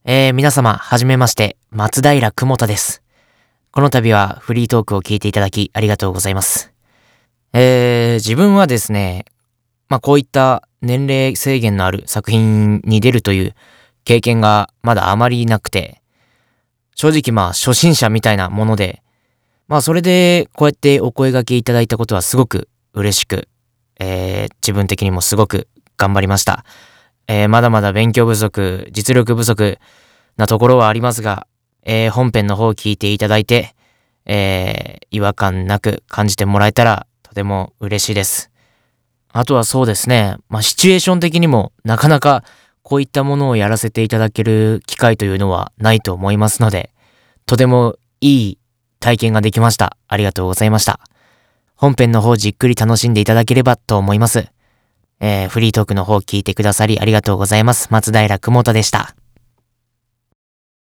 皆様、はじめまして、松平久保田です。この度はフリートークを聞いていただきありがとうございます。自分はですね、こういった年齢制限のある作品に出るという経験がまだあまりなくて、正直初心者みたいなもので、それでこうやってお声掛けいただいたことはすごく嬉しく、自分的にもすごく頑張りました。まだまだ勉強不足、実力不足なところはありますが、本編の方を聞いていただいて、違和感なく感じてもらえたらとても嬉しいです。あとはそうですね、シチュエーション的にもなかなかこういったものをやらせていただける機会というのはないと思いますので、とてもいい体験ができました。ありがとうございました。本編の方じっくり楽しんでいただければと思います。フリートークの方聞いてくださりありがとうございます。松平久保田でした。